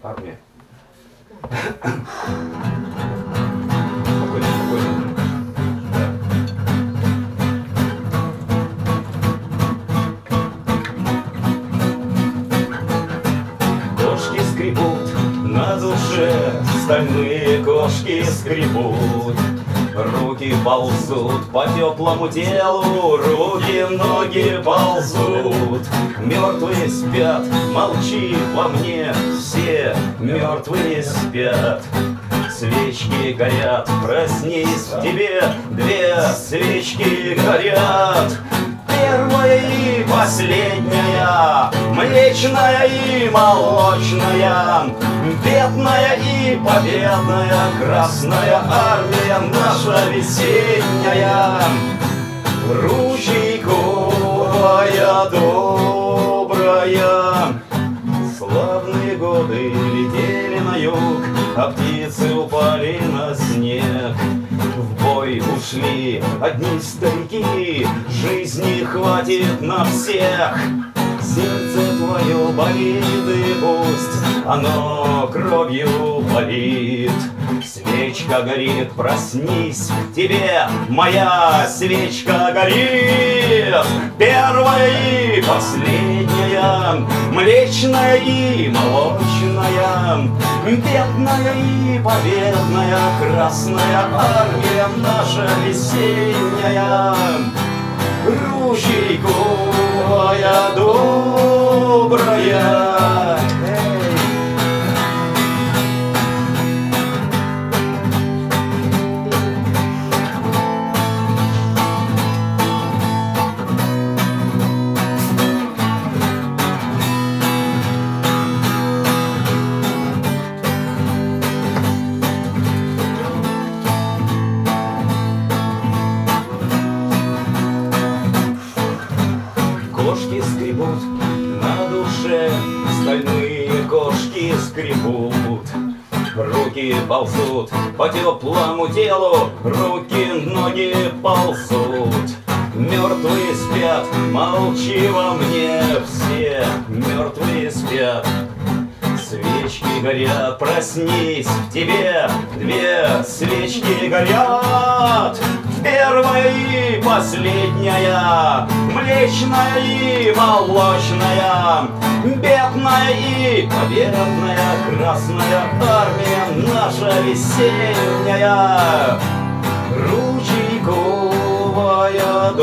Армия. Спокойно, спокойно. Кошки скребут на душе, стальные кошки скребут. Руки ползут по теплому телу, руки, ноги ползут. Мертвые спят, молчи во мне, все мертвые спят. Свечки горят, проснись в тебе, две свечки горят. Первая и последняя, млечная и молочная, бедная и победная, Красная Армия наша весенняя. Ручейковая добрая, славные годы летели на юг, а птицы упали на снег. В бой ушли одни старики, жизни хватит на всех. Сердце твое болит, и пусть оно кровью болит. Свечка горит, проснись, в тебе моя свечка горит. Первая и последняя, млечная и молочная, бедная и победная, Красная Армия наша весенняя. Ручейковая добрая. Кошки скребут на душе, стальные кошки скребут. Руки ползут по теплому телу, руки, ноги ползут. Мертвые спят, молчи во мне, все мертвые спят. Свечки горят, проснись, в тебе две свечки горят. Первая и последняя, млечная и молочная, бедная и победная, Красная Армия наша весенняя. Ручейковая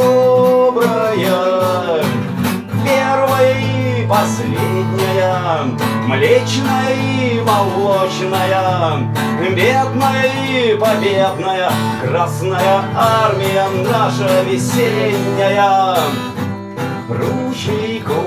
добрая, первая и последняя, млечная и молочная, бедная и победная, Красная Армия наша весенняя. Ручейковая